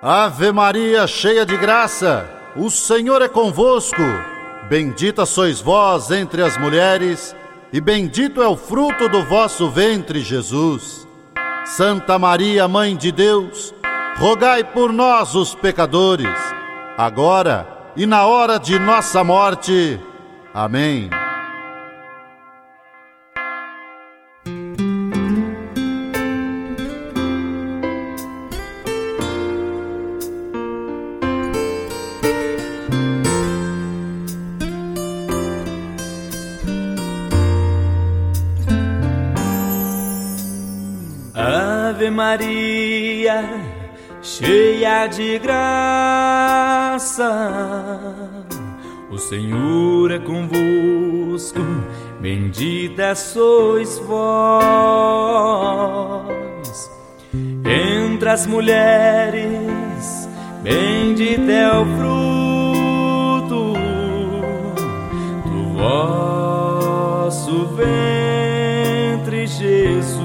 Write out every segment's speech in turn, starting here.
Ave Maria, cheia de graça, o Senhor é convosco. Bendita sois vós entre as mulheres, e bendito é o fruto do vosso ventre, Jesus. Santa Maria, Mãe de Deus, rogai por nós, os pecadores, agora e na hora de nossa morte. Amém. Ave Maria, cheia de graça, o Senhor é convosco, bendita sois vós. Entre as mulheres, bendito é o fruto do vosso ventre, Jesus.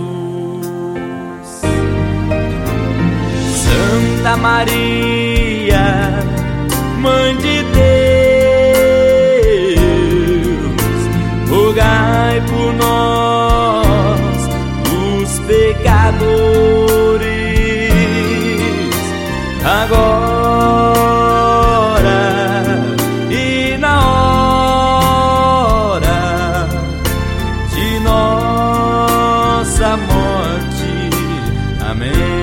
Santa Maria, Mãe de Deus, rogai por nós, os pecadores, agora e na hora de nossa morte. Amém.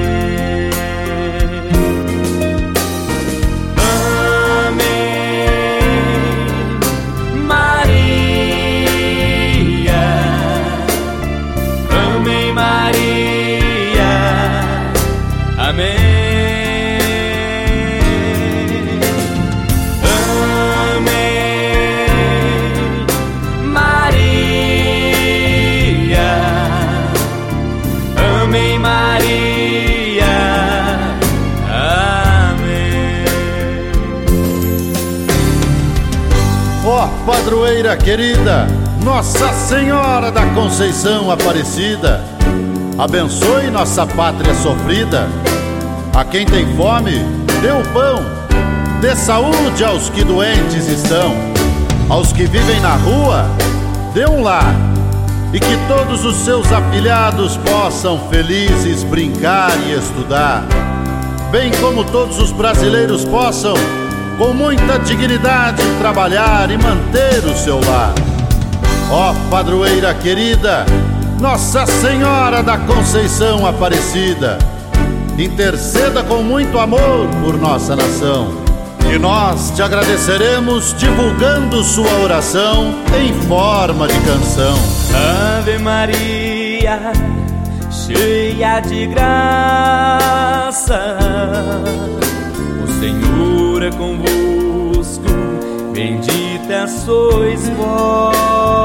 Padroeira querida, Nossa Senhora da Conceição Aparecida, abençoe nossa pátria sofrida. A quem tem fome, dê o pão, dê saúde aos que doentes estão. Aos que vivem na rua, dê um lar, e que todos os seus afilhados possam felizes brincar e estudar, bem como todos os brasileiros possam com muita dignidade trabalhar e manter o seu lar. Ó padroeira querida, Nossa Senhora da Conceição Aparecida, interceda com muito amor por nossa nação, e nós te agradeceremos divulgando sua oração em forma de canção. Ave Maria, cheia de graça, o Senhor é convosco, bendita sois vós.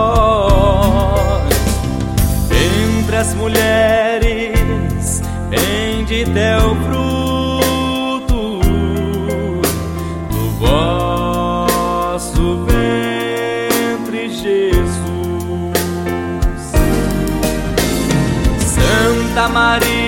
Entre as mulheres, bendito é o fruto do vosso ventre, Jesus. Santa Maria,